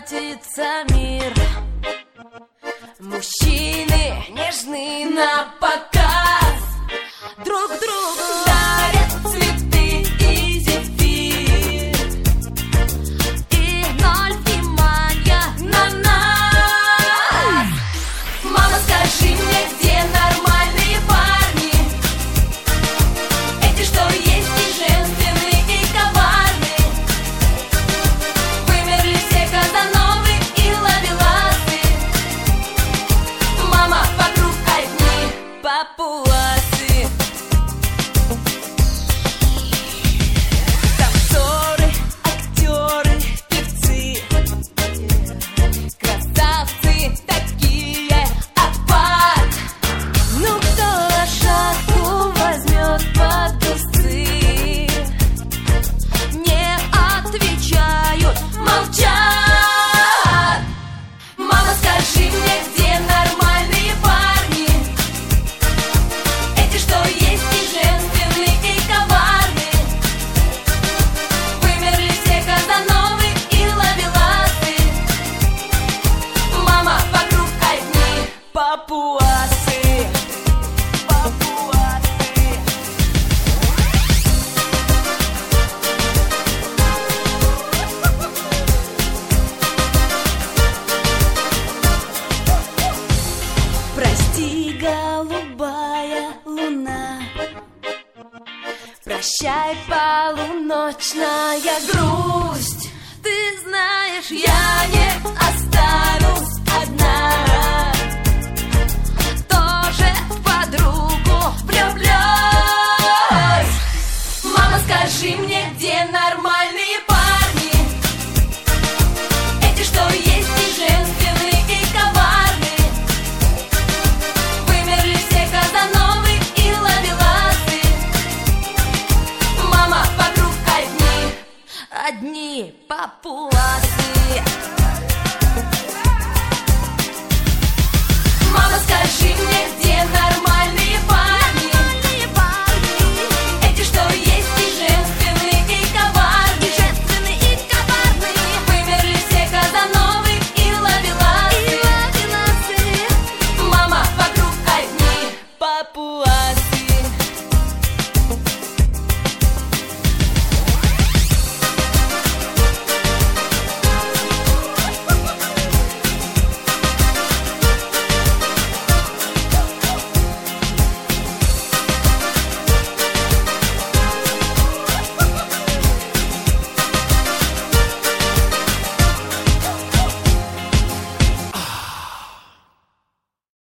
катится мир. Мужчины нежны на показ, друг другу дарят цветы и зефир, и ноль внимания на нас. Мама, скажи мне, где нормальные парни? Эти, что есть и женственные, и коварные. Вымерли все Казановы и Ловеласы. Мама, вокруг одни папуасы. Танцоры, актеры, певцы, красавцы такие, отпад. Ну кто лошадку возьмет под усы? Не отвечают, молчат. Мама, скажи мне, где нормальные парни? Эти, что есть и женственные, и коварные. Вымерли все Казановы и Ловеласы. Мама, вокруг одни папуасы. Папуасы. Прости, голубая луна, прощай, полуночная грусть. Ты знаешь, я не останусь одна, тоже в подругу влюблюсь. Мама, скажи мне, где нормальные парни? Эти, что есть и женственные, и коварные. Вымерли все Казановы и Ловеласы. Мама, вокруг одни папуасы. Мама, скажи мне,